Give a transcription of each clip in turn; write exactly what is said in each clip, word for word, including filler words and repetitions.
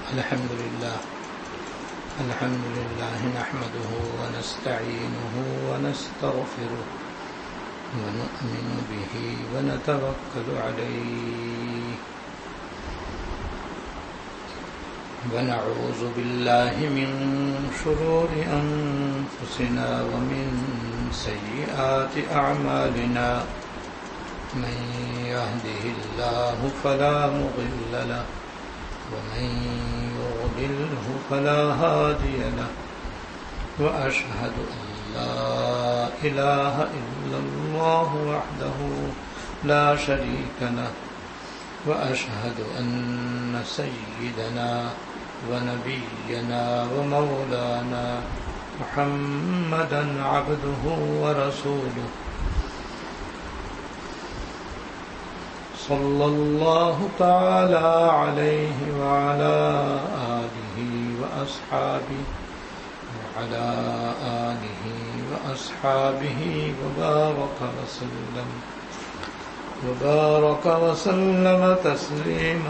الحمد لله الحمد لله نحمده ونستعينه ونستغفره ونؤمن به ونتوكل عليه ونعوذ بالله من شرور أنفسنا ومن سيئات أعمالنا من يهده الله فلا مضل له ومن يضلله فلا هادي له وأشهد أن لا إله إلا الله وحده لا شريك له وأشهد أن سيدنا ونبينا ومولانا محمدا عبده ورسوله صلى الله تعالى عليه وعلى آله وأصحابه وعلى آله وأصحابه وبارك وسلم وبارك وسلم تسليما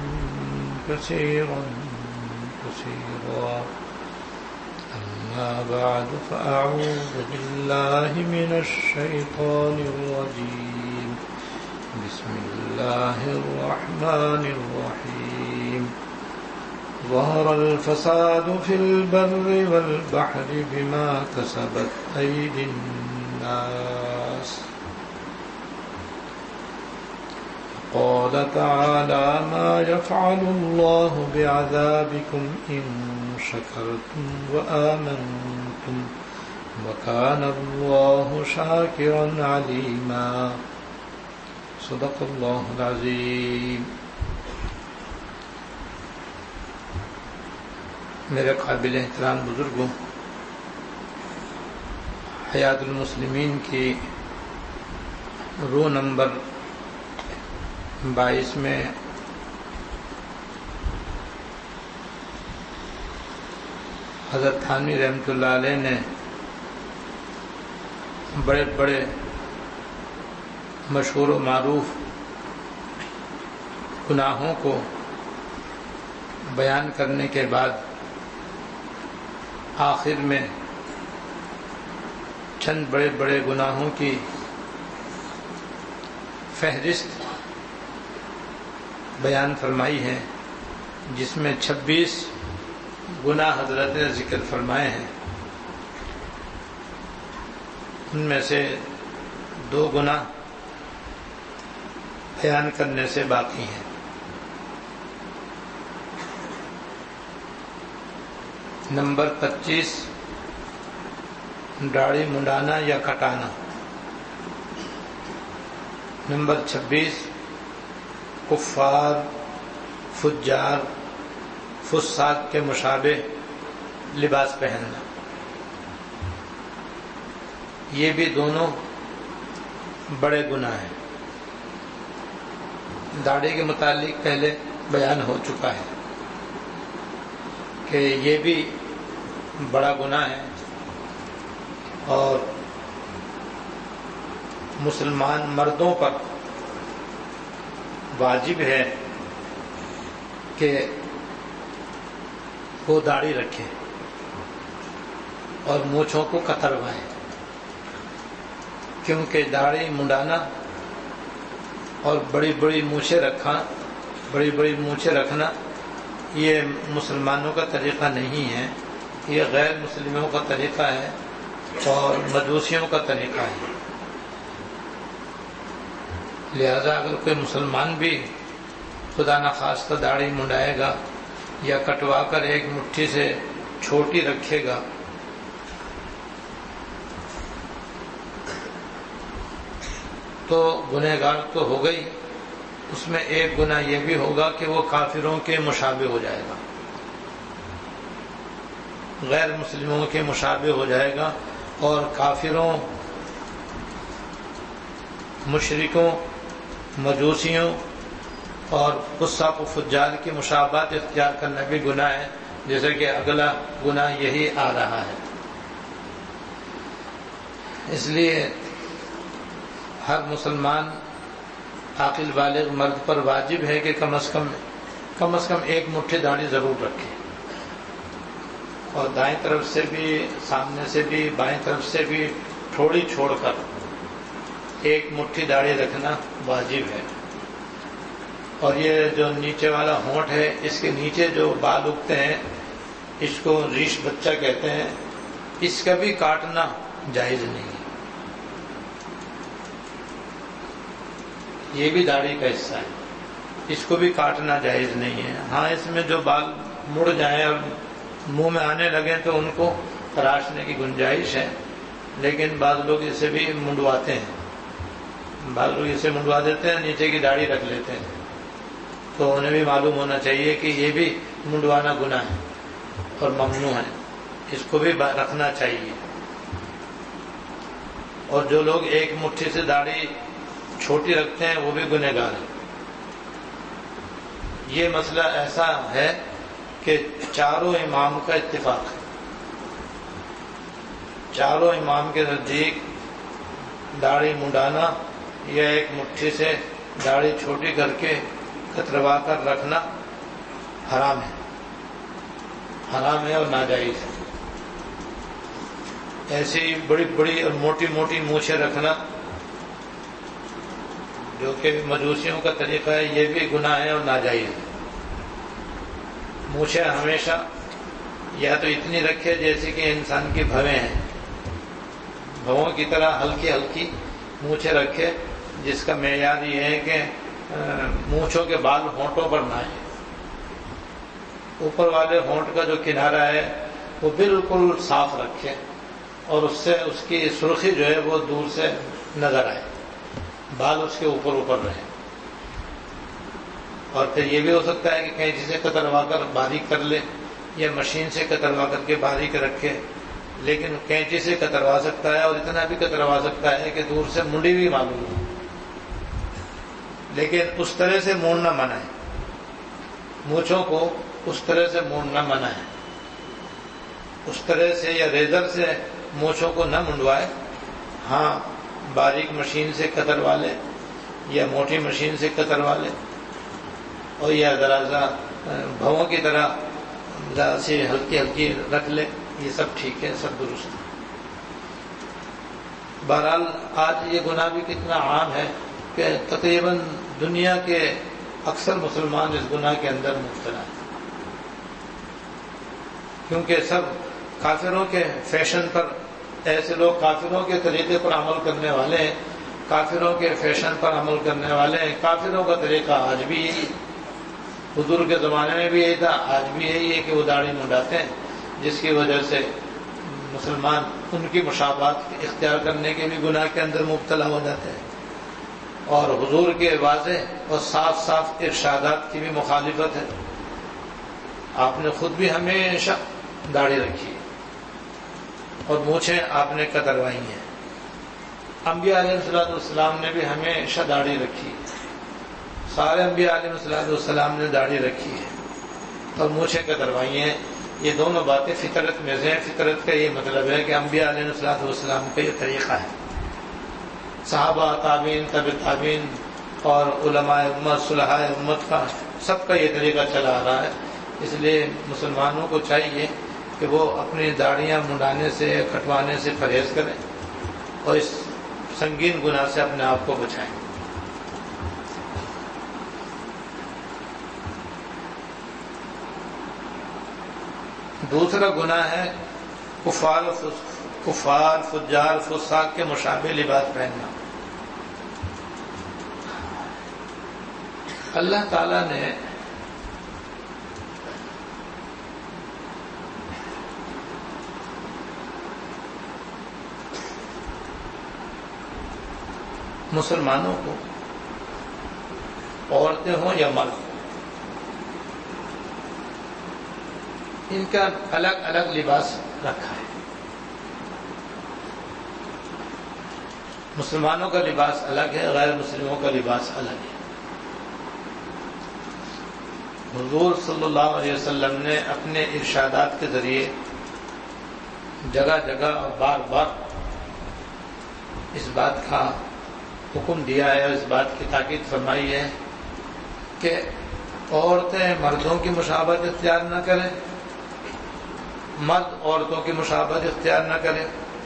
كثيرا كثيرا أما بعد فأعوذ بالله من الشيطان الرجيم بسم الله الرحمن الرحيم ظهر الفساد في البر والبحر بما كسبت أيدي الناس قال تعالى ما يفعل الله بعذابكم إن شكرتم وآمنتم وكان الله شاكرا عليما صدق اللہ العظیم. میرے قابل احترام بزرگوں، حیات المسلمین کی رو نمبر بائیس میں حضرت تھانوی رحمۃ اللہ علیہ نے بڑے بڑے مشہور و معروف گناہوں کو بیان کرنے کے بعد آخر میں چند بڑے بڑے گناہوں کی فہرست بیان فرمائی ہے، جس میں چھبیس گناہ حضرت نے ذکر فرمائے ہیں. ان میں سے دو گناہ بیان کرنے سے باقی ہیں. نمبر پچیس داڑھی منڈانا یا کٹانا. نمبر چھبیس کفار فجار فساق کے مشابہ لباس پہننا. یہ بھی دونوں بڑے گناہ ہیں. داڑھی کے متعلق پہلے بیان ہو چکا ہے کہ یہ بھی بڑا گناہ ہے اور مسلمان مردوں پر واجب ہے کہ وہ داڑھی رکھیں اور مونچھوں کو کتروائیں، کیونکہ داڑھی منڈانا اور بڑی بڑی مونچھیں رکھنا بڑی بڑی مونچھیں رکھنا یہ مسلمانوں کا طریقہ نہیں ہے، یہ غیر مسلموں کا طریقہ ہے اور مجوسیوں کا طریقہ ہے. لہذا اگر کوئی مسلمان بھی خدا نخواستہ داڑھی منڈائے گا یا کٹوا کر ایک مٹھی سے چھوٹی رکھے گا تو گنہگار تو ہو گئی. اس میں ایک گناہ یہ بھی ہوگا کہ وہ کافروں کے مشابہ ہو جائے گا، غیر مسلموں کے مشابہ ہو جائے گا اور کافروں مشرکوں مجوسیوں اور فساق و فجار کی مشابہت اختیار کرنا بھی گناہ ہے، جیسے کہ اگلا گناہ یہی آ رہا ہے. اس لیے ہر مسلمان عاقل بالغ مرد پر واجب ہے کہ کم از کم کم از کم ایک مٹھی داڑھی ضرور رکھے، اور دائیں طرف سے بھی، سامنے سے بھی، بائیں طرف سے بھی تھوڑی چھوڑ کر ایک مٹھی داڑھی رکھنا واجب ہے۔ اور یہ جو نیچے والا ہونٹ ہے، اس کے نیچے جو بال اگتے ہیں، اس کو ریش بچہ کہتے ہیں، اس کا بھی کاٹنا جائز نہیں ہے، یہ بھی داڑھی کا حصہ ہے، اس کو بھی کاٹنا جائز نہیں ہے۔ ہاں اس میں جو بال مڑ جائیں اور منہ میں آنے لگیں تو ان کو تراشنے کی گنجائش ہے، لیکن بعض لوگ اسے بھی منڈواتے ہیں، بعض لوگ اسے منڈوا دیتے ہیں، نیچے کی داڑھی رکھ لیتے ہیں، تو انہیں بھی معلوم ہونا چاہیے کہ یہ بھی منڈوانا گناہ ہے اور ممنوع ہے، اس کو بھی رکھنا چاہیے۔ اور جو لوگ ایک مٹھی سے داڑھی چھوٹی رکھتے ہیں وہ بھی گنہگار ہیں۔ یہ مسئلہ ایسا ہے کہ چاروں امام کا اتفاق ہے، چاروں امام کے نزدیک داڑھی منڈانا یا ایک مٹھی سے داڑھی چھوٹی کر کے کتروا کر رکھنا حرام ہے، حرام ہے اور ناجائز ہے۔ ایسی بڑی بڑی اور موٹی موٹی مونچھیں رکھنا جو کہ مجوسیوں کا طریقہ ہے، یہ بھی گناہ ہے اور ناجائز ہے۔ مونچھیں ہمیشہ یا تو اتنی رکھے جیسے کہ انسان کی بھویں ہیں، بھووں کی طرح ہلکی ہلکی مونچھیں رکھے، جس کا معیار یہ ہے کہ مونچھوں کے بال ہونٹوں پر نہ آئے، اوپر والے ہونٹ کا جو کنارہ ہے وہ بالکل صاف رکھے، اور اس سے اس کی سرخی جو ہے وہ دور سے نظر آئے، بال اس کے اوپر اوپر رہے۔ اور پھر یہ بھی ہو سکتا ہے کہ کینچی سے کتروا کر باریک کر لے یا مشین سے کتروا کر کے باریک رکھے، لیکن کینچی سے کتروا سکتا ہے اور اتنا بھی کتروا سکتا ہے کہ دور سے منڈی بھی معلوم ہو، لیکن اس طرح سے مونڈنا منع ہے، مونچھوں کو اس طرح سے مونڈنا منع ہے، اس طرح سے یا ریزر سے مونچھوں کو نہ منڈوائے۔ ہاں باریک مشین سے کتروا لے یا موٹی مشین سے کتروا لے، اور یا ذرا سا بھووں کی طرح ذرا سی ہلکی ہلکی رکھ لے، یہ سب ٹھیک ہے، سب درست ہے۔ بہرحال آج یہ گناہ بھی کتنا عام ہے کہ تقریباً دنیا کے اکثر مسلمان اس گناہ کے اندر مبتلا ہیں، کیونکہ سب کافروں کے فیشن پر، ایسے لوگ کافروں کے طریقے پر عمل کرنے والے ہیں، کافروں کے فیشن پر عمل کرنے والے ہیں۔ کافروں کا طریقہ آج بھی یہی، حضور کے زمانے میں بھی یہی تھا، آج بھی یہی ہے کہ وہ داڑھی منڈاتے ہیں، جس کی وجہ سے مسلمان ان کی مشابہت اختیار کرنے کے بھی گناہ کے اندر مبتلا ہو جاتے ہیں، اور حضور کے واضح اور صاف صاف ارشادات کی بھی مخالفت ہے۔ آپ نے خود بھی ہمیشہ داڑھی رکھی ہے اور مونچھیں آپ نے کتروائی ہیں، انبیاء علیہ الصلوۃ والسلام نے بھی ہمیشہ داڑھی رکھی ہے، سارے انبیاء علیہ الصلوۃ والسلام نے داڑھی رکھی ہے اور مونچھیں کتروائی ہیں۔ یہ دونوں باتیں فطرت میں سے ہیں، فطرت کا یہ مطلب ہے کہ انبیاء علیہ الصلوۃ والسلام کا یہ طریقہ ہے۔ صحابہ، تابعین، تبع تابعین اور علماء امت، صلحاء امت کا سب کا یہ طریقہ چلا آ رہا ہے۔ اس لیے مسلمانوں کو چاہیے کہ وہ اپنی داڑیاں منڈانے سے، کٹوانے سے پرہیز کریں اور اس سنگین گناہ سے اپنے آپ کو بچائیں۔ دوسرا گناہ ہے کفار کفار فجار فساق کے مشابہ لباس پہننا۔ اللہ تعالیٰ نے مسلمانوں کو، عورتیں ہوں یا مرد، ان کا الگ الگ لباس رکھا ہے۔ مسلمانوں کا لباس الگ ہے، غیر مسلموں کا لباس الگ ہے۔ حضور صلی اللہ علیہ وسلم نے اپنے ارشادات کے ذریعے جگہ جگہ اور بار بار اس بات کا حکم دیا ہے اور اس بات کی تاکید فرمائی ہے کہ عورتیں مردوں کی مشابہت اختیار نہ کریں، مرد عورتوں کی مشابہت اختیار نہ کریں،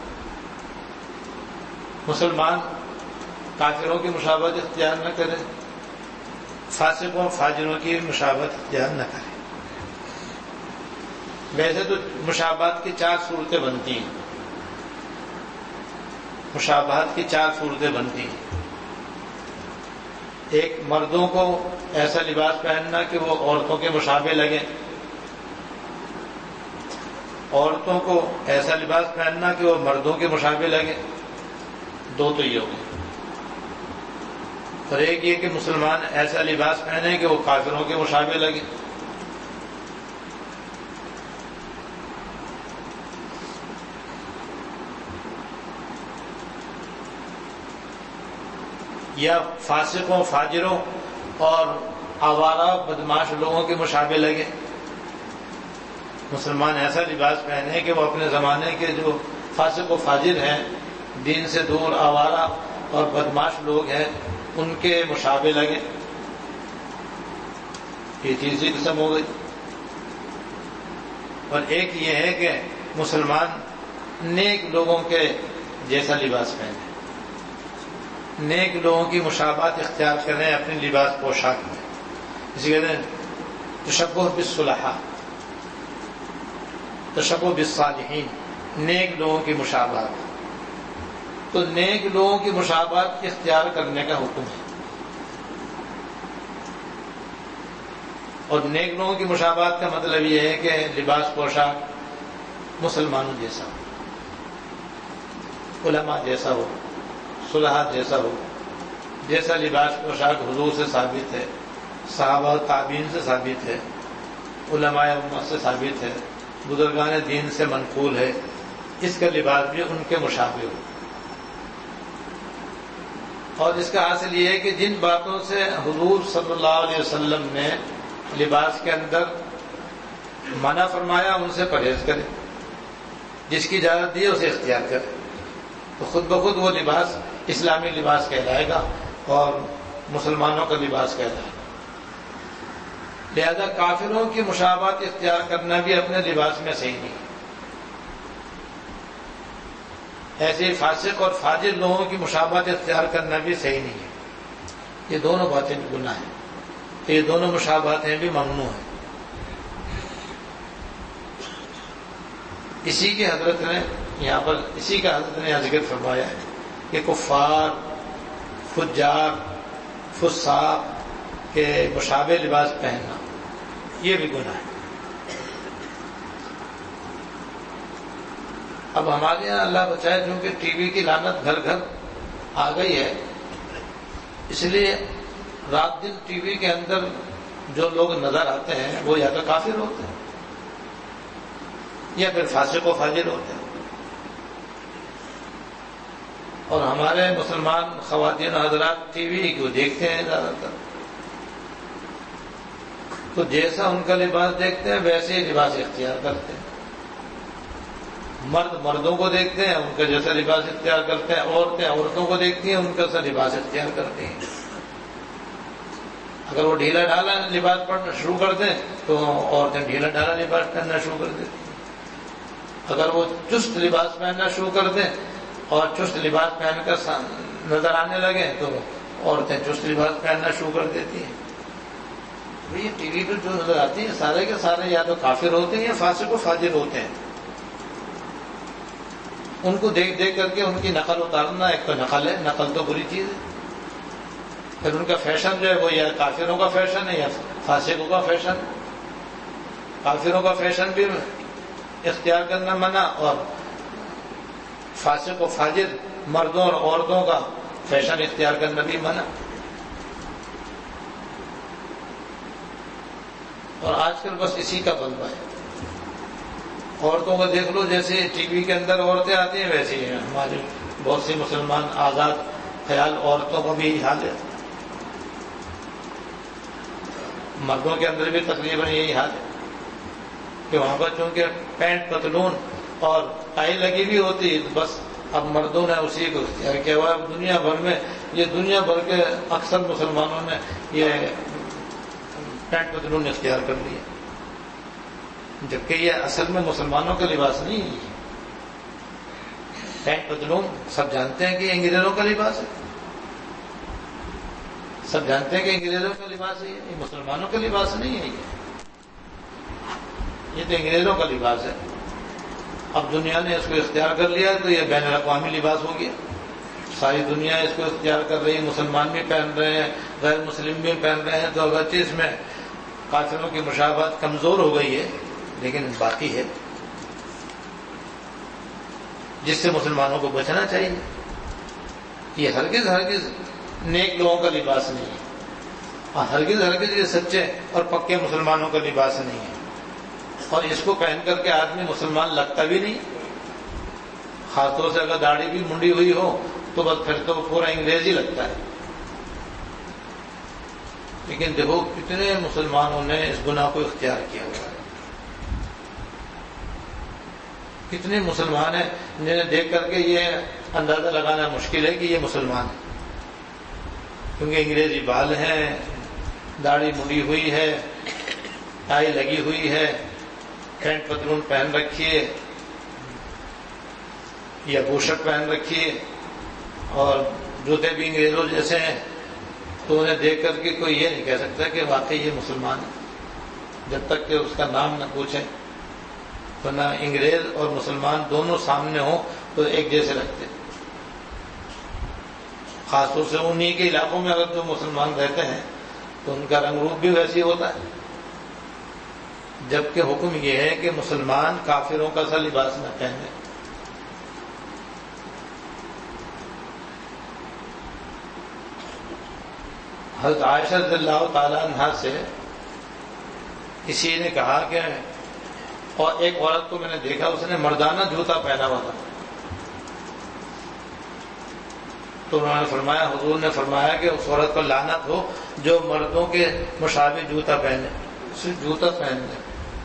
مسلمان کافروں کی مشابہت اختیار نہ کریں، فاسقوں فاجروں کی مشابہت اختیار نہ کریں۔ ویسے تو مشابہت کی چار صورتیں بنتی ہیں، مشابہت کی چار صورتیں بنتی ہیں۔ ایک، مردوں کو ایسا لباس پہننا کہ وہ عورتوں کے مشابہ لگے، عورتوں کو ایسا لباس پہننا کہ وہ مردوں کے مشابہ لگے، دو تو یہ ہو گئے۔ اور ایک یہ کہ مسلمان ایسا لباس پہنے کہ وہ کافروں کے مشابہ لگے۔ یا فاسقوں فاجروں اور آوارہ بدماش لوگوں کے مشابہ لگے۔ مسلمان ایسا لباس پہنے کہ وہ اپنے زمانے کے جو فاسق و فاجر ہیں، دین سے دور آوارہ اور بدماش لوگ ہیں، ان کے مشابہ لگے۔ یہ تیسری قسم ہو گئی۔ اور ایک یہ ہے کہ مسلمان نیک لوگوں کے جیسا لباس پہنے، نیک لوگوں کی مشابہت اختیار کریں اپنے لباس پوشاک میں۔ اسی کہتے ہیں تشبہ بالصلحاء، تشبہ بالصالحین، نیک لوگوں کی مشابہت۔ تو نیک لوگوں کی مشابہت اختیار کرنے کا حکم ہے، اور نیک لوگوں کی مشابہت کا مطلب یہ ہے کہ لباس پوشاک مسلمانوں جیسا ہو، علماء جیسا ہو، صلحاء جیسا ہو۔ جیسا لباس پوشاک حضور سے ثابت ہے، صحابہ تابعین سے ثابت ہے، علماء امت سے ثابت ہے، بزرگان دین سے منقول ہے، اس کا لباس بھی ان کے مشابہ ہو۔ اور اس کا حاصل یہ ہے کہ جن باتوں سے حضور صلی اللہ علیہ وسلم نے لباس کے اندر منع فرمایا ان سے پرہیز کرے، جس کی اجازت دی ہے اسے اختیار کرے، تو خود بخود وہ لباس اسلامی لباس کہلائے گا اور مسلمانوں کا لباس کہلائے گا۔ لہذا کافروں کی مشابہت اختیار کرنا بھی اپنے لباس میں صحیح نہیں، ایسے ہی فاسق اور فاجر لوگوں کی مشابہت اختیار کرنا بھی صحیح نہیں ہے۔ یہ دونوں باتیں بھی گناہ ہیں، یہ دونوں مشابہتیں بھی ممنوع ہیں۔ اسی کی حضرت نے یہاں پر اسی کا حضرت نے ذکر فرمایا ہے کہ کفار، فجار، فساق کے مشابہ لباس پہننا یہ بھی گناہ ہے۔ اب ہمارے یہاں اللہ بچائے چونکہ ٹی وی کی لعنت گھر گھر آ گئی ہے، اس لیے رات دن ٹی وی کے اندر جو لوگ نظر آتے ہیں وہ یا تو کافر ہوتے ہیں یا پھر فاسق و فاجر ہوتے ہیں۔ اور ہمارے مسلمان خواتین حضرات ٹی وی کو دیکھتے ہیں زیادہ تر، تو جیسا ان کا لباس دیکھتے ہیں ویسے ہی لباس اختیار کرتے ہیں۔ مرد مردوں کو دیکھتے ہیں ان کا جیسا لباس اختیار کرتے ہیں، عورتیں عورتوں کو دیکھتی ہیں ان کا جیسا لباس اختیار کرتی ہیں۔ اگر وہ ڈھیلا ڈھالا لباس پہننا شروع کر دیں تو عورتیں ڈھیلا ڈھالا لباس پہننا شروع کر دیتی ہیں۔ اگر وہ چست لباس پہننا شروع کر دیں اور چست لباس پہن کر نظر آنے لگے تو عورتیں چست لباس پہننا شروع کر دیتی ہیں۔ یہ ٹی وی پہ جو نظر آتی ہیں سارے کے سارے یا تو کافر ہوتے ہیں یا فاسق و فاجر ہوتے ہیں۔ ان کو دیکھ دیکھ کر کے ان کی نقل اتارنا ایک تو نقل ہے، نقل تو بری چیز ہے۔ پھر ان کا فیشن جو ہے وہ یا کافروں کا فیشن ہے یا فاسقوں کا فیشن۔ کافروں کا فیشن بھی اختیار کرنا منع اور فاسق و فاجر مردوں اور عورتوں کا فیشن اختیار کرنا بھی منع۔ اور آج کل بس اسی کا غلبہ ہے۔ عورتوں کو دیکھ لو، جیسے ٹی وی کے اندر عورتیں آتی ہیں ویسے ہی ہمارے بہت سی مسلمان آزاد خیال عورتوں کا بھی یہی حال ہے۔ مردوں کے اندر بھی تقریباً یہی حال ہے کہ وہاں پر چونکہ پینٹ پتلون اور ٹائی لگی بھی ہوتی ہے، بس اب مردوں نے اسی کو اختیار کیا ہوا ہے۔ دنیا بھر میں یہ دنیا بھر کے اکثر مسلمانوں نے یہ پینٹ پتلون اختیار کر لیا، جبکہ یہ اصل میں مسلمانوں کا لباس نہیں ہے۔ پینٹ پتلون سب جانتے ہیں کہ انگریزوں کا لباس ہے، سب جانتے ہیں کہ انگریزوں کا لباس ہے، یہ مسلمانوں کا لباس نہیں ہے، یہ یہ تو انگریزوں کا لباس ہے۔ اب دنیا نے اس کو اختیار کر لیا تو یہ بین الاقوامی لباس ہو گیا، ساری دنیا اس کو اختیار کر رہی ہے، مسلمان بھی پہن رہے ہیں، غیر مسلم بھی پہن رہے ہیں، تو اگرچہ اس میں کافروں کی مشابہت کمزور ہو گئی ہے لیکن باقی ہے، جس سے مسلمانوں کو بچنا چاہیے۔ یہ ہرگز ہرگز نیک لوگوں کا لباس نہیں ہے، اور ہرگز ہرگز یہ سچے اور پکے مسلمانوں کا لباس نہیں ہے، اور اس کو پہن کر کے آدمی مسلمان لگتا بھی نہیں، خاص طور سے اگر داڑھی بھی منڈی ہوئی ہو تو بس پھر تو پورا انگریز ہی لگتا ہے۔ لیکن دیکھو کتنے مسلمانوں نے اس گناہ کو اختیار کیا ہوا ہے، کتنے مسلمان ہیں جنہیں دیکھ کر کے یہ اندازہ لگانا مشکل ہے کہ یہ مسلمان ہے، کیونکہ انگریزی بال ہیں، داڑھی مڑی ہوئی ہے، ٹائی لگی ہوئی ہے، پینٹ پتلون پہن رکھیے یا بوشٹ پہن رکھیے، اور جوتے بھی انگریزوں جیسے ہیں، تو انہیں دیکھ کر کے کوئی یہ نہیں کہہ سکتا کہ واقعی یہ مسلمان ہے جب تک کہ اس کا نام نہ پوچھیں، ورنہ انگریز اور مسلمان دونوں سامنے ہوں تو ایک جیسے لگتے، خاص طور سے انہی کے علاقوں میں اگر جو مسلمان رہتے ہیں تو ان کا رنگ روپ بھی ویسے ہی ہوتا ہے، جبکہ حکم یہ ہے کہ مسلمان کافروں کا سا لباس نہ پہنے۔ حضرت عائشہ رضی اللہ تعالیٰ عنہا سے کسی نے کہا کہ، اور ایک عورت کو میں نے دیکھا اس نے مردانہ جوتا پہنا ہوا تھا، تو انہوں نے فرمایا، حضور نے فرمایا کہ اس عورت کو لعنت ہو جو مردوں کے مشابہ جوتا پہنے، صرف جوتا پہن لے،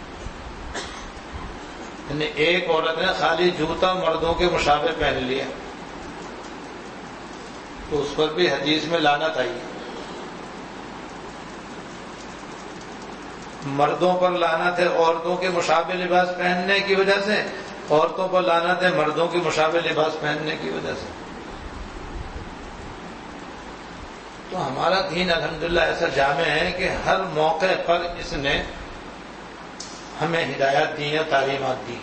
یعنی ایک عورت نے خالی جوتا مردوں کے مشابہ پہن لیا تو اس پر بھی حدیث میں لعنت آئی۔ مردوں پر لعنت ہے عورتوں کے مشابہ لباس پہننے کی وجہ سے، عورتوں پر لعنت ہے مردوں کے مشابہ لباس پہننے کی وجہ سے۔ تو ہمارا دین الحمدللہ ایسا جامع ہے کہ ہر موقع پر اس نے ہمیں ہدایات دی ہیں، تعلیمات دی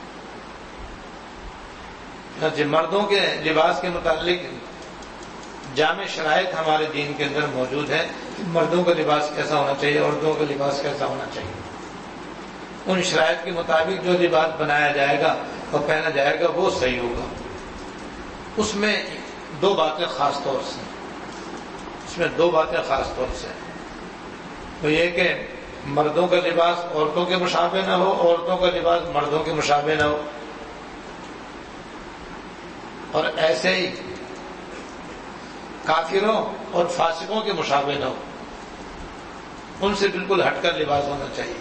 ہیں۔ جی مردوں کے لباس کے متعلق جامع شرائط ہمارے دین کے اندر موجود ہے، مردوں کا لباس کیسا ہونا چاہیے، عورتوں کا لباس کیسا ہونا چاہیے۔ ان شرائط کے مطابق جو لباس بنایا جائے گا اور پہنا جائے گا وہ صحیح ہوگا۔ اس میں دو باتیں خاص طور سے اس میں دو باتیں خاص طور سے تو یہ کہ مردوں کا لباس عورتوں کے مشابہ نہ ہو، عورتوں کا لباس مردوں کے مشابہ نہ ہو، اور ایسے ہی کافروں اور فاسقوں کے مشابہ نہ ہو، ان سے بالکل ہٹ کر لباس ہونا چاہیے۔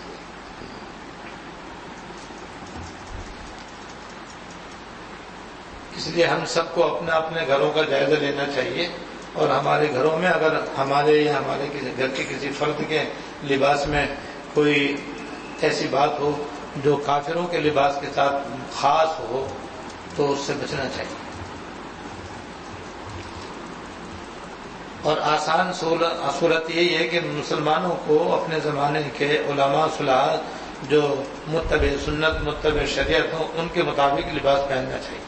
اس لیے ہم سب کو اپنے اپنے گھروں کا جائزہ لینا چاہیے، اور ہمارے گھروں میں اگر ہمارے یا ہمارے کسی گھر کے کسی فرد کے لباس میں کوئی ایسی بات ہو جو کافروں کے لباس کے ساتھ خاص ہو تو اس سے بچنا چاہیے۔ اور آسان صورت یہی ہے کہ مسلمانوں کو اپنے زمانے کے علماء صلاح جو متبع سنت متبع شریعت ہوں ان کے مطابق لباس پہننا چاہیے۔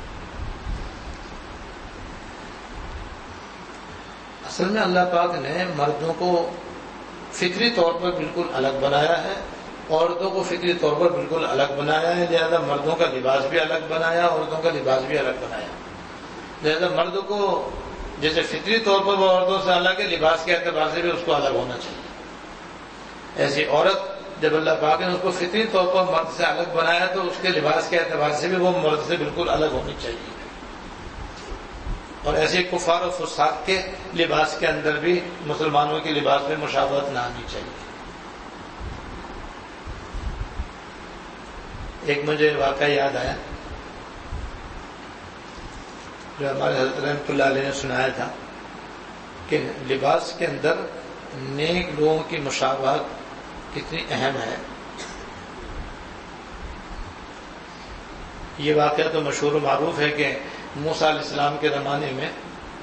اصل میں اللہ پاک نے مردوں کو فطری طور پر بالکل الگ بنایا ہے، عورتوں کو فطری طور پر بالکل الگ بنایا ہے، لہذا مردوں کا لباس بھی الگ بنایا، عورتوں کا لباس بھی الگ بنایا۔ لہذا مرد کو جیسے فطری طور پر وہ عورتوں سے الگ ہے، لباس کے اعتبار سے بھی اس کو الگ ہونا چاہیے۔ ایسی عورت جب اللہ پاک نے اس کو فطری طور پر مرد سے الگ بنایا تو اس کے لباس کے اعتبار سے بھی وہ مرد سے بالکل الگ ہونی چاہیے۔ اور ایسے کفار و فساق کے لباس کے اندر بھی مسلمانوں کے لباس میں مشابہت نہ آنی چاہیے۔ ایک مجھے واقعہ یاد آیا جو ہمارے حضرت رحمۃ اللہ علیہ نے سنایا تھا کہ لباس کے اندر نیک لوگوں کی مشابہت کتنی اہم ہے. یہ واقعہ تو مشہور و معروف ہے کہ موسیٰ علیہ السلام کے زمانے میں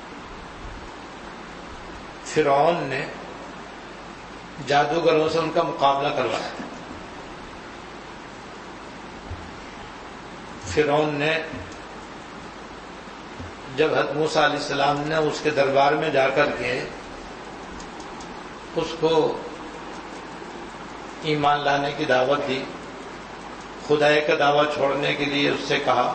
فرعون نے جادوگروں سے ان کا مقابلہ کروایا تھا. فرعون نے جب حضرت موسیٰ علیہ السلام نے اس کے دربار میں جا کر کے اس کو ایمان لانے کی دعوت دی، خدائی کا دعویٰ چھوڑنے کے لیے اس سے کہا،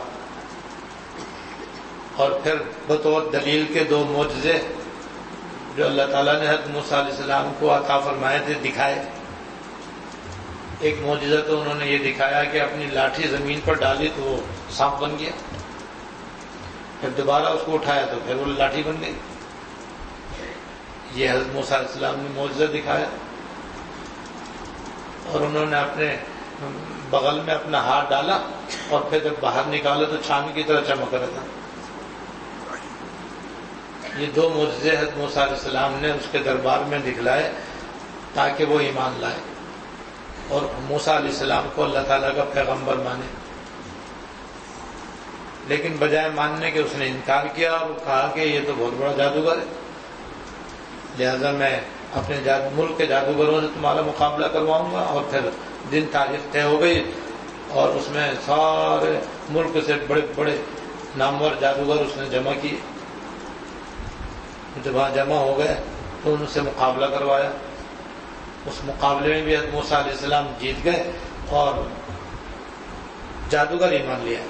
اور پھر بطور دلیل کے دو معجزے جو اللہ تعالیٰ نے حضرت موسیٰ علیہ السلام کو عطا فرمائے تھے دکھائے. ایک معجزہ تو انہوں نے یہ دکھایا کہ اپنی لاٹھی زمین پر ڈالی تو وہ سانپ بن گیا، پھر دوبارہ اس کو اٹھایا تو پھر وہ لاٹھی بن گئی. یہ حضرت موسیٰ علیہ السلام نے معجزہ دکھایا. اور انہوں نے اپنے بغل میں اپنا ہاتھ ڈالا اور پھر جب باہر نکالا تو چاند کی طرح چمک رہا تھا. یہ دو معجزے حضرت موسیٰ علیہ السلام نے اس کے دربار میں دکھلائے تاکہ وہ ایمان لائے اور موسیٰ علیہ السلام کو اللہ تعالیٰ کا پیغمبر مانے. لیکن بجائے ماننے کے اس نے انکار کیا اور کہا کہ یہ تو بہت بڑا جادوگر ہے، لہذا میں اپنے ملک کے جادوگروں سے تمہارا مقابلہ کرواؤں گا. اور پھر دن تاریخ طے ہو گئی اور اس میں سارے ملک سے بڑے بڑے نامور جادوگر اس نے جمع کیے. جب وہاں جمع ہو گئے تو ان سے مقابلہ کروایا. اس مقابلے میں بھی حضرت موسیٰ علیہ السلام جیت گئے اور جادوگر ایمان لیا.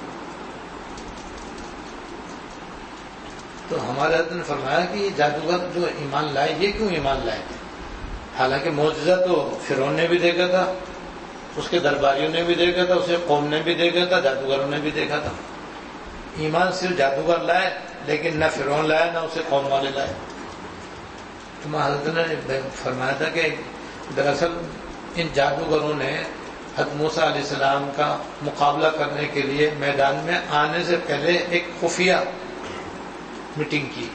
تو ہمارے حضرت نے فرمایا کہ یہ جادوگر جو ایمان لائے یہ کیوں ایمان لائے تھے؟ حالانکہ معجزہ تو فرعون نے بھی دیکھا تھا، اس کے درباریوں نے بھی دیکھا تھا، اسے قوم نے بھی دیکھا تھا، جادوگروں نے بھی دیکھا تھا. ایمان صرف جادوگر لائے لیکن نہ فرعون لائے نہ اسے قوم والے لائے. تو حضرت نے فرمایا تھا کہ دراصل ان جادوگروں نے حضرت موسیٰ علیہ السلام کا مقابلہ کرنے کے لیے میدان میں آنے سے پہلے ایک خفیہ میٹنگ کی.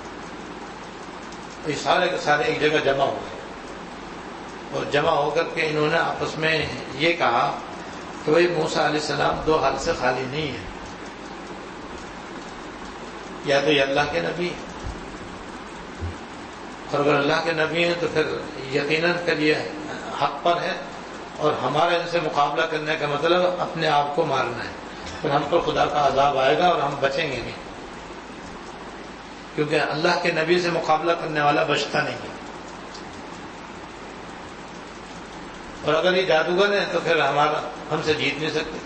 یہ سارے کے سارے ایک جگہ جمع ہو گئے اور جمع ہو کر کے انہوں نے آپس میں یہ کہا کہ بھائی موسیٰ علیہ السلام دو حال سے خالی نہیں ہے، یا تو یہ اللہ کے نبی ہیں، اور اگر اللہ کے نبی ہیں تو پھر یقیناً پھر یہ حق پر ہے، اور ہمارا ان سے مقابلہ کرنے کا مطلب اپنے آپ کو مارنا ہے، پھر ہم پر خدا کا عذاب آئے گا اور ہم بچیں گے نہیں، کیونکہ اللہ کے نبی سے مقابلہ کرنے والا بچتا نہیں ہے. اور اگر یہ جادوگر ہیں تو پھر ہمارا ہم سے جیت نہیں سکتے.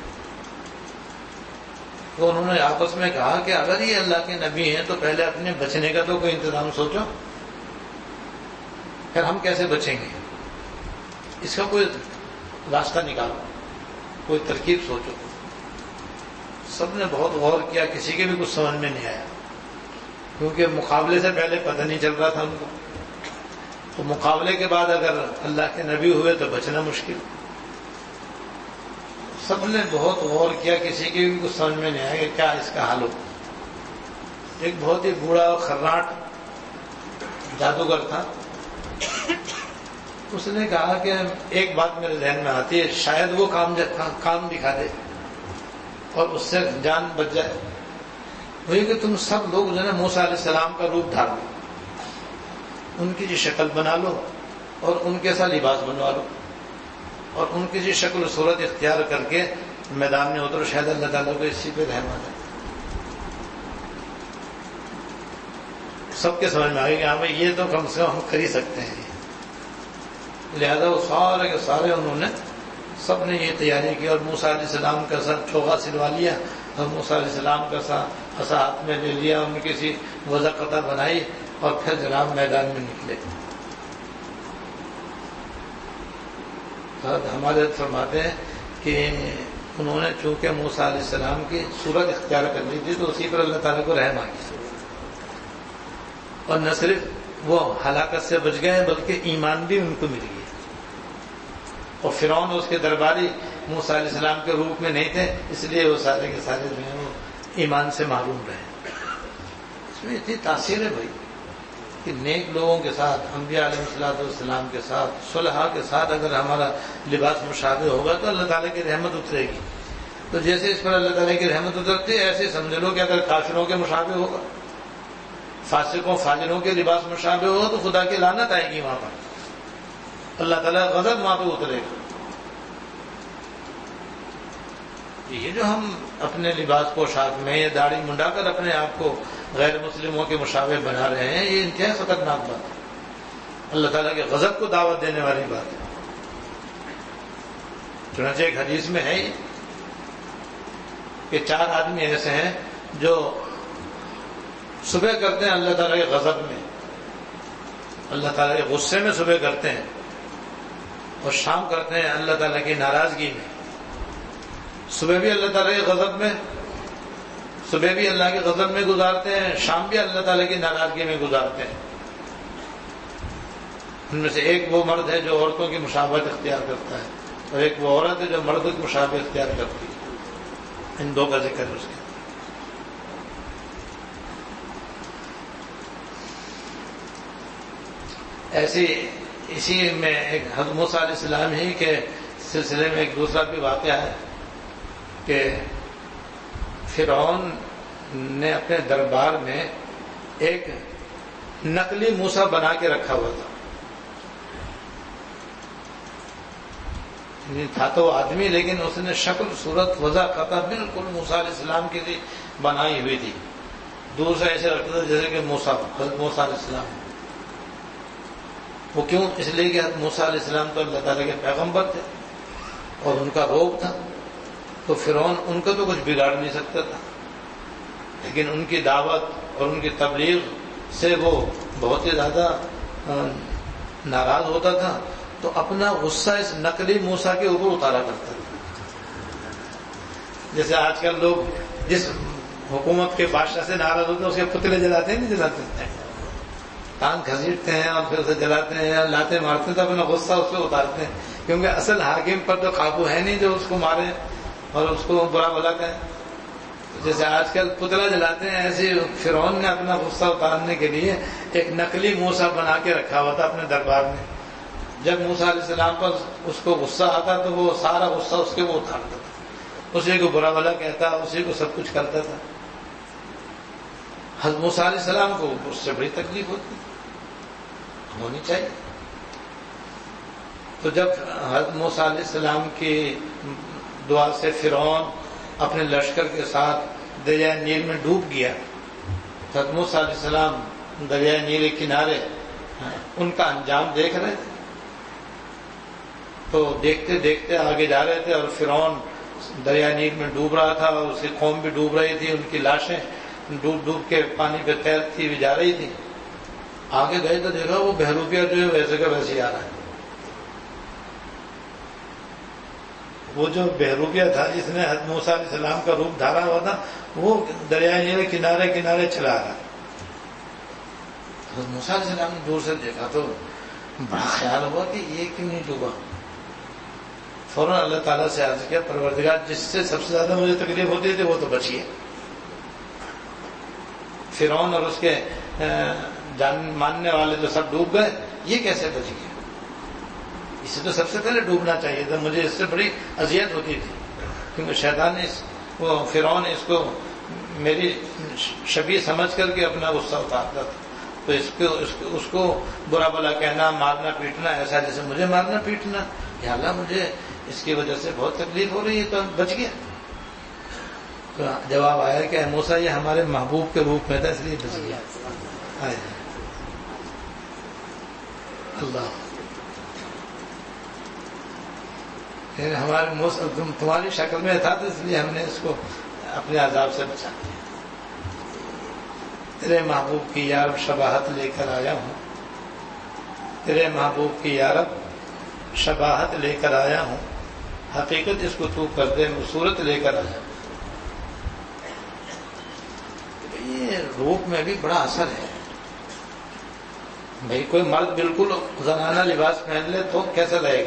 تو انہوں نے آپس میں کہا کہ اگر یہ اللہ کے نبی ہیں تو پہلے اپنے بچنے کا تو کوئی انتظام سوچو، پھر ہم کیسے بچیں گے؟ اس کا کوئی راستہ نکالو، کوئی ترکیب سوچو. سب نے بہت غور کیا، کسی کے بھی کچھ سمجھ میں نہیں آیا، کیونکہ مقابلے سے پہلے پتہ نہیں چل رہا تھا ان کو. تو مقابلے کے بعد اگر اللہ کے نبی ہوئے تو بچنا مشکل. سب نے بہت غور کیا، کسی کی بھی کچھ سمجھ میں نہیں آیا کہ کیا اس کا حل ہو. ایک بہت ہی بوڑھا خراٹ جادوگر تھا، اس نے کہا کہ ایک بات میرے ذہن میں آتی ہے، شاید وہ کام کام دکھا دے اور اس سے جان بچ جائے. وہی کہ تم سب لوگ جو ہے نا موسیٰ علیہ السلام کا روپ دھار لو، ان کی جو شکل بنا لو اور ان کے ساتھ لباس بنوا لو اور ان کی جو شکل و صورت اختیار کر کے میدان میں اترو، شاید اللہ تعالیٰ کو اسی پہ رحم آ جائے. سب کے سمجھ میں آ گئی کہ ہاں بھائی یہ تو کم سے کم ہم کر ہی سکتے ہیں. لہذا وہ سارے کے سارے انہوں نے سب نے یہ تیاری کی اور موسیٰ علیہ السلام کا سر چوغا سلوا لیا اور موسیٰ علیہ السلام کا سر عصا ہاتھ میں لے لیا، ان کی سی وضع قطع بنائی اور پھر جناب میدان میں نکلے. ہمارے فرماتے ہیں کہ انہوں نے چونکہ موسیٰ علیہ السلام کی صورت اختیار کر لی تھی تو اسی پر اللہ تعالیٰ کو رحم آ گئی، اور نہ صرف وہ ہلاکت سے بچ گئے بلکہ ایمان بھی ان کو مل گیا. اور فرعون اور اس کے درباری موسیٰ علیہ السلام کے روپ میں نہیں تھے، اس لیے وہ سارے کے سارے جو ہیں وہ ایمان سے محروم رہے. اس میں اتنی تاثیر ہے بھائی. کہ نیک لوگوں کے ساتھ، انبیاء علیہ الصلوۃ والسلام کے ساتھ، صلحاء کے ساتھ اگر ہمارا لباس مشابہ ہوگا تو اللہ تعالیٰ کی رحمت اترے گی. تو جیسے اس پر اللہ تعالیٰ کی رحمت اترتی ہے، ایسے سمجھ لو کہ اگر کافروں کے مشابہ ہوگا، فاسقوں فاجروں کے لباس مشابہ ہوگا تو خدا کی لعنت آئے گی وہاں پر، اللہ تعالیٰ غضب وہاں پہ اترے گا. یہ جو ہم اپنے لباس پوشاک میں یا داڑھی منڈا کر اپنے آپ کو غیر مسلموں کے مشابہ بنا رہے ہیں، یہ انتہائی خطرناک بات ہے، اللہ تعالیٰ کے غضب کو دعوت دینے والی بات ہے. چنانچہ ایک حدیث میں ہے کہ چار آدمی ایسے ہیں جو صبح کرتے ہیں اللہ تعالیٰ کے غضب میں، اللہ تعالیٰ کے غصے میں صبح کرتے ہیں، اور شام کرتے ہیں اللہ تعالیٰ کی ناراضگی میں. صبح بھی اللہ تعالیٰ کے غضب میں، صبح بھی اللہ کے غضب میں گزارتے ہیں، شام بھی اللہ تعالیٰ کی ناراضگی میں گزارتے ہیں. ان میں سے ایک وہ مرد ہے جو عورتوں کی مشابہت اختیار کرتا ہے، اور ایک وہ عورت ہے جو مردوں کی مشابہت اختیار کرتی ہے. ان دو کا ذکر ہے اس کے. ایسی اسی میں ایک حضرت موسیٰ علیہ السلام ہی کے سلسلے میں ایک دوسرا بھی واقعہ ہے کہ فرعون نے اپنے دربار میں ایک نقلی موسیٰ بنا کے رکھا ہوا تھا. تھا تو آدمی، لیکن اس نے شکل صورت وضع قطع بالکل موسیٰ علیہ السلام کے لیے بنائی ہوئی تھی. دور سے ایسے لگتا تھا جیسے کہ موسیٰ حضرت موسیٰ علیہ السلام. وہ کیوں؟ اس لیے کہ حضرت موسیٰ علیہ السلام تو اللہ تعالیٰ کے پیغمبر تھے اور ان کا روب تھا، تو فرعون ان کا تو کچھ بگاڑ نہیں سکتا تھا، لیکن ان کی دعوت اور ان کی تبلیغ سے وہ بہت ہی زیادہ ناراض ہوتا تھا، تو اپنا غصہ اس نقلی موسیٰ کے اوپر اتارا کرتا تھا. جیسے آج کل لوگ جس حکومت کے بادشاہ سے ناراض ہوتے ہیں اس کے پتلے جلاتے ہیں، نہیں جلاتے ہیں، کان گھسیٹتے ہیں اور پھر اسے جلاتے ہیں یا لاتے مارتے ہیں، تو اپنا غصہ اس پہ اتارتے ہیں، کیونکہ اصل حاکم پر تو قابو ہے نہیں جو اس کو مارے اور اس کو برا بھلا کہیں. جیسے آج کل پتلا جلاتے ہیں، ایسے فرعون نے اپنا غصہ اتارنے کے لیے ایک نقلی موسیٰ بنا کے رکھا ہوا تھا اپنے دربار میں. جب موسیٰ علیہ السلام پر اس کو غصہ آتا تو وہ سارا غصہ اس کے وہ اتارتا تھا، اسی کو برا بھلا کہتا، اسی کو سب کچھ کرتا تھا. حضرت موسیٰ علیہ السلام کو اس سے بڑی تکلیف ہوتی ہونی چاہیے. تو جب حضرت موسیٰ علیہ السلام کی دعا سے فرعون اپنے لشکر کے ساتھ دریائے نیل میں ڈوب گیا، حضرت موسیٰ علیہ السلام دریائے نیل کے کنارے ان کا انجام دیکھ رہے تھے. تو دیکھتے دیکھتے آگے جا رہے تھے اور فرعون دریائے نیل میں ڈوب رہا تھا اور اس کی قوم بھی ڈوب رہی تھی، ان کی لاشیں ڈوب ڈوب کے پانی پہ تیرتی ہوئی جا رہی تھی. آگے گئے تو دیکھا وہ بہروپیہ جو ہے ویسے کا ویسے آ رہا ہے. وہ جو بہروپیہ تھا جس نے حضرت موسیٰ علیہ السلام کا روپ دھارا ہوا تھا، وہ دریائے نیل کنارے کنارے چلا رہا. حضرت موسیٰ علیہ السلام نے دور سے دیکھا تو بڑا خیال ہوا کہ یہ کیوں نہیں ڈوبا. فوراً اللہ تعالیٰ سے عرض کیا، پروردگار جس سے سب سے زیادہ مجھے تکلیف ہوتی تھی وہ تو بچ گیا. فرعون اور اس کے جان ماننے والے جو سب ڈوب گئے، یہ کیسے بچ گیا؟ اسے تو سب سے پہلے ڈوبنا چاہیے تھا. مجھے اس سے بڑی اذیت ہوتی تھی کیونکہ شیطان نے وہ فرعون اس کو میری شبیہ سمجھ کر کے اپنا غصہ اتارتا تھا. تو اس کو اس کو, اس کو برا بلا کہنا، مارنا پیٹنا، ایسا جیسے مجھے مارنا پیٹنا. یا اللہ مجھے اس کی وجہ سے بہت تکلیف ہو رہی ہے، تو بچ گیا. تو جواب آیا کہ اے موسیٰ یہ ہمارے محبوب کے روپ میں تھا اس لیے بچ گیا. آئے اللہ ہمارے تمہاری شکل میں تھا تو اس لیے ہم نے اس کو اپنے عذاب سے بچا دیا. تیرے محبوب کی یارب شباہت لے کر آیا ہوں، تیرے محبوب کی یارب شباہت لے کر آیا ہوں، حقیقت اس کو تو کر دے، صورت لے کر آیا. یہ روپ میں بھی بڑا اثر ہے. بھائی کوئی مرد بالکل زنانہ لباس پہن لے تو کیسا لگے گا،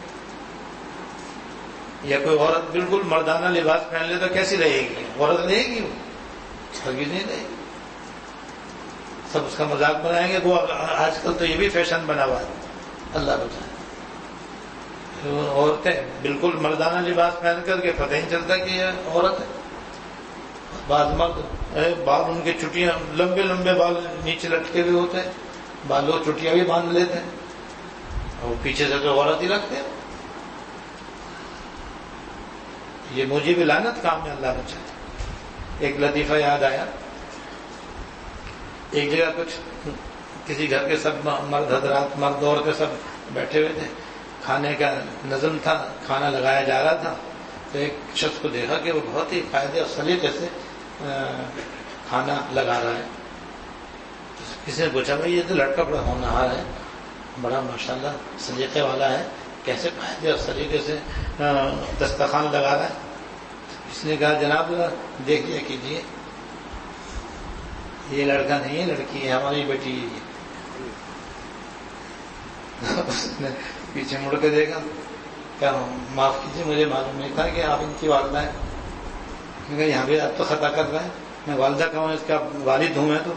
یا کوئی عورت بالکل مردانہ لباس پہن لے تو کیسی رہے گی؟ عورت رہے گی، وہ ہرگز نہیں رہے گی. سب اس کا مذاق بنائیں گے. وہ آج کل تو یہ بھی فیشن بنا ہوا ہے, اللہ بچائے. عورتیں بالکل مردانہ لباس پہن کر کے پتہ ہی نہیں چلتا کہ یہ عورت ہے. بعض مرد بال ان کی چٹیاں لمبے لمبے بال نیچے لٹکے ہوئے ہوتے ہیں, بالوں چٹیاں بھی باندھ لیتے ہیں اور پیچھے سے تو عورت ہی رکھتے ہیں. یہ مجھے بھی لعنت کام ہے, اللہ بچائے. ایک لطیفہ یاد آیا, ایک جگہ کچھ کسی گھر کے سب مرد حضرات مرد عورتیں سب بیٹھے ہوئے تھے, کھانے کا نظم تھا, کھانا لگایا جا رہا تھا. تو ایک شخص کو دیکھا کہ وہ بہت ہی قاعدے اور سلیقے سے کھانا لگا رہا ہے. کسی نے پوچھا بھائی یہ تو لڑکا بڑا ہونہار ہے, بڑا ماشاءاللہ سلیقے والا ہے, کیسے قاعدے اور سلیقے سے دسترخوان لگا رہا ہے؟ اس نے کہا جناب دیکھ لیا کیجیے, یہ لڑکا نہیں ہے, لڑکی ہے, ہماری بیٹی ہے. اس نے پیچھے مڑ کے دیکھا, کیا معاف کیجیے مجھے معلوم نہیں تھا کہ آپ ان کی والدہ ہیں. میں کہا یہاں بھی آپ تو خطا کر رہے ہیں, میں والدہ کا ہوں, اس کا والد ہوں میں تو.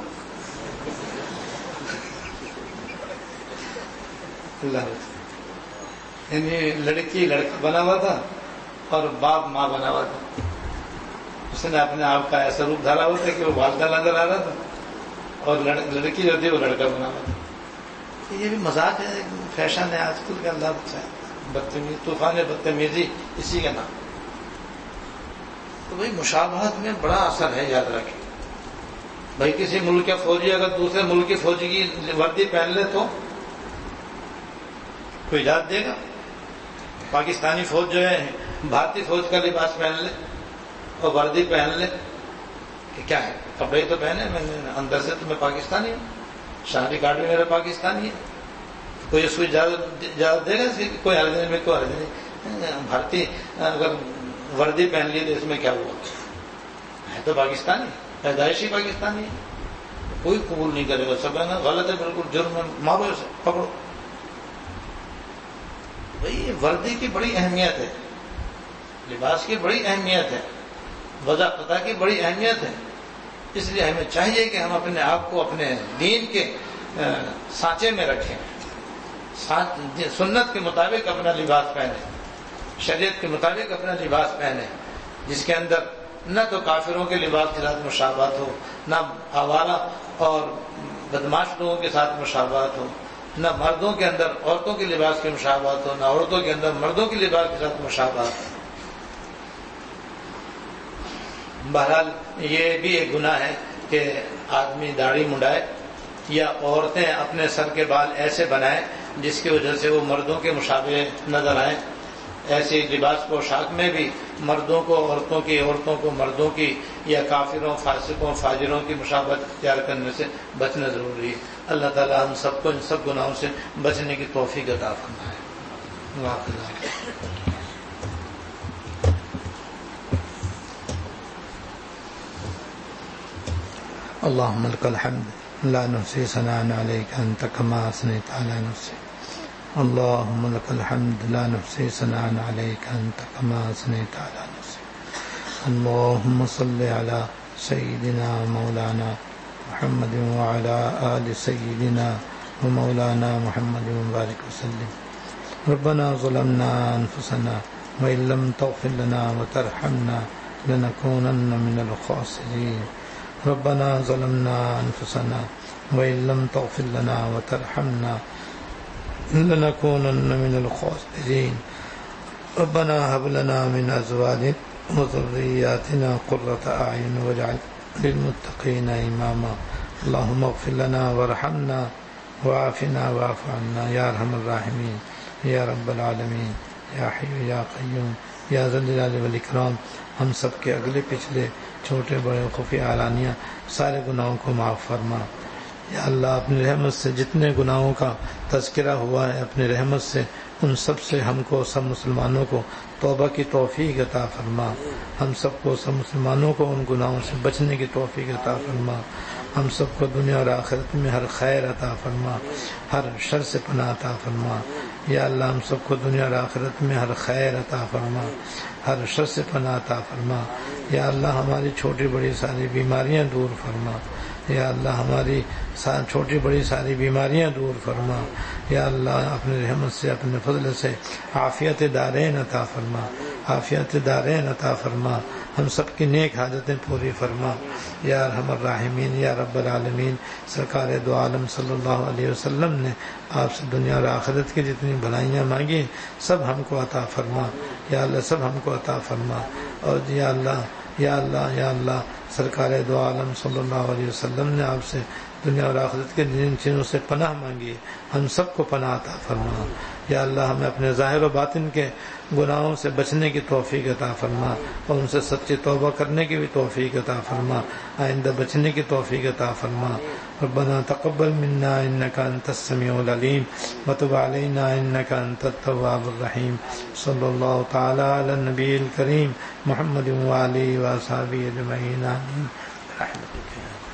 اللہ یعنی لڑکی لڑکا بنا ہوا تھا اور باپ ماں بنا ہوا تھا. اس نے اپنے آپ کا ایسا روپ دھارا ہوا تھا کہ وہ والدہ نظر آ رہا تھا اور لڑکی جو تھی وہ لڑکا بنا ہوا تھا. یہ بھی مذاق ہے, فیشن ہے آج کل کا, اللہ بچائے. بدتمیزی, طوفان بدتمیزی اسی کا نام. تو بھائی مشابہت میں بڑا اثر ہے, یاد رکھیں. بھائی کسی ملک کا فوجی اگر دوسرے ملک کی فوجی کی وردی پہن لے تو کوئی اجازت دے گا؟ پاکستانی فوج جو ہے بھارتی فوج کا لباس پہن لے اور وردی پہن لے کہ کیا ہے, کپڑے تو پہنے, میں اندر سے تو میں پاکستانی ہوں, شہری کارڈ بھی میرا پاکستانی ہے. کوئی اس کو اجازت اجازت دے گا اس کی؟ کوئی حرج نہیں, میں کوئی حرج نہیں. بھارتی اگر وردی پہن لی تو اس میں کیا ہوا؟ ہے تو پاکستانی, پیدائشی پاکستانی ہے, کوئی قبول نہیں کرے گا. سب ہے نا غلط ہے, بالکل جرم ہے, مارو اسے, پکڑو. بھائی وردی کی بڑی اہمیت ہے, لباس کی بڑی اہمیت ہے, وضع قطع کی بڑی اہمیت ہے. اس لیے ہمیں چاہیے کہ ہم اپنے آپ کو اپنے دین کے سانچے میں رکھیں, سنت کے مطابق اپنا لباس پہنیں, شریعت کے مطابق اپنا لباس پہنیں, جس کے اندر نہ تو کافروں کے لباس کے ساتھ مشابہت ہو, نہ آوارہ اور بدماش لوگوں کے ساتھ مشابہت ہو, نہ مردوں کے اندر عورتوں کے لباس کی مشابہت ہو, نہ عورتوں کے اندر مردوں کے لباس کے ساتھ مشابہت ہو. بہرحال یہ بھی ایک گناہ ہے کہ آدمی داڑھی منڈائے یا عورتیں اپنے سر کے بال ایسے بنائیں جس کی وجہ سے وہ مردوں کے مشابہ نظر آئیں. ایسی لباس پوشاک میں بھی مردوں کو عورتوں کی, عورتوں کو مردوں کی یا کافروں, فاسقوں, فاجروں کی مشابہت اختیار کرنے سے بچنا ضروری ہے. اللہ تعالی ہم سب کو ان سب گناہوں سے بچنے کی توفیق عطا فرمائے. اللهم لك الحمد لا نحصي ثناء عليك أنت كما أثنيت على نفسك. اللهم لك الحمد لا نحصي ثناء عليك أنت كما أثنيت على نفسك. اللهم صل على سيدنا مولانا محمد وعلى آل سيدنا ومولانا محمد وبارك وسلم. ربنا ظلمنا أنفسنا وإن لم تغفر لنا وترحمنا لنكونن من الخاسرين. ربنا ظلمنا أنفسنا وإن لم تغفر لنا وترحمنا لنكونن من الخاسرين. ربنا هب لنا من أزواجنا وذرياتنا قرة أعين واجعل للمتقين إماما. اللهم اغفر لنا وارحمنا وعافنا واعف عنا يا أرحم الراحمين یا رب العالمین یا حی یا قیوم یا ذی الجلال والاکرام. ہم سب کے اگلے پچھلے چھوٹے بڑے خفیہ علانیہ سارے گناہوں کو معاف فرما. یا اللہ اپنی رحمت سے جتنے گناہوں کا تذکرہ ہوا ہے اپنی رحمت سے ان سب سے ہم کو سب مسلمانوں کو توبہ کی توفیق عطا فرما. ہم سب کو سب مسلمانوں کو ان گناہوں سے بچنے کی توفیق عطا فرما. ہم سب کو دنیا اور آخرت میں ہر خیر عطا فرما, ہر شر سے پناہ عطا فرما. یا اللہ ہم سب کو دنیا اور آخرت میں ہر خیر عطا فرما, ہر شر سے پناہ عطا فرما. یا اللہ ہماری چھوٹی بڑی ساری بیماریاں دور فرما. یا اللہ ہماری چھوٹی بڑی ساری بیماریاں دور فرما. یا اللہ اپنے رحمت سے اپنے فضل سے عافیت دارین عطا فرما, عافیت دارین عطا فرما, ہم سب کی نیک حاجتیں پوری فرما. یا ارحم الراحمین یا رب العالمین, سرکار دو عالم صلی اللہ علیہ وسلم نے آپ سے دنیا اور آخرت کی جتنی بھلائیاں مانگی سب ہم کو عطا فرما. یا اللہ سب ہم کو عطا فرما. اور یا اللہ یا اللہ یا اللہ سرکار دو عالم صلی اللہ علیہ وسلم نے آپ سے دنیا اور آخرت کے جن چیزوں سے پناہ مانگی ہم سب کو پناہ عطا فرما. یا اللہ ہمیں اپنے ظاہر و باطن کے گناہوں سے بچنے کی توفیق عطا فرما اور ان سے سچی توبہ کرنے کی بھی توفیق عطا فرما, آئندہ بچنے کی توفیق عطا فرما. ربنا تقبل منا انك انت السميع العليم وتب علينا انك انت التواب الرحيم. صلی اللہ تعالی علی النبی الکریم محمد وآلہ وصحبہ اجمعین. آمین.